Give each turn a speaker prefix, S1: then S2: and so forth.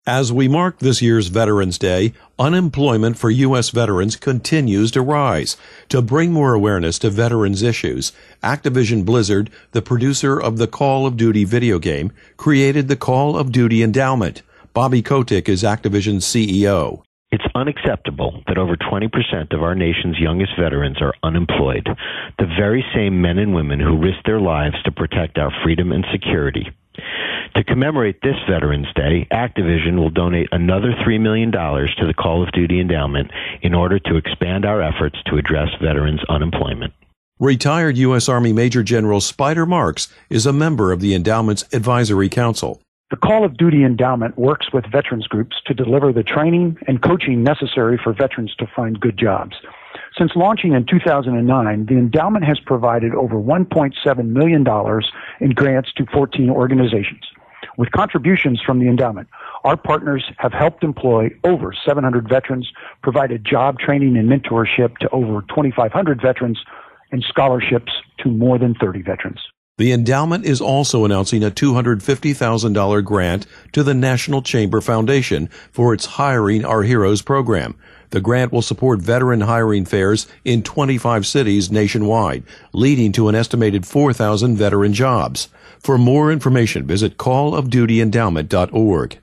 S1: As we mark this year's Veterans Day, unemployment for U.S. veterans continues to rise. To bring more awareness to veterans issues, Activision Blizzard, the producer of the Call of Duty video game, created the Call of Duty Endowment. Bobby Kotick is Activision's CEO.
S2: It's unacceptable that over 20% of our nation's youngest veterans are unemployed, the very same men and women who risk their lives to protect our freedom and security. To commemorate this Veterans Day, Activision will donate another $3 million to the Call of Duty Endowment in order to expand our efforts to address veterans' unemployment.
S1: Retired U.S. Army Major General Spider Marks is a member of the endowment's advisory council.
S3: The Call of Duty Endowment works with veterans groups to deliver the training and coaching necessary for veterans to find good jobs. Since launching in 2009, the endowment has provided over $1.7 million in grants to 14 organizations. With contributions from the endowment, our partners have helped employ over 700 veterans, provided job training and mentorship to over 2,500 veterans, and scholarships to more than 30 veterans.
S1: The endowment is also announcing a $250,000 grant to the National Chamber Foundation for its Hiring Our Heroes program. The grant will support veteran hiring fairs in 25 cities nationwide, leading to an estimated 4,000 veteran jobs. For more information, visit callofdutyendowment.org.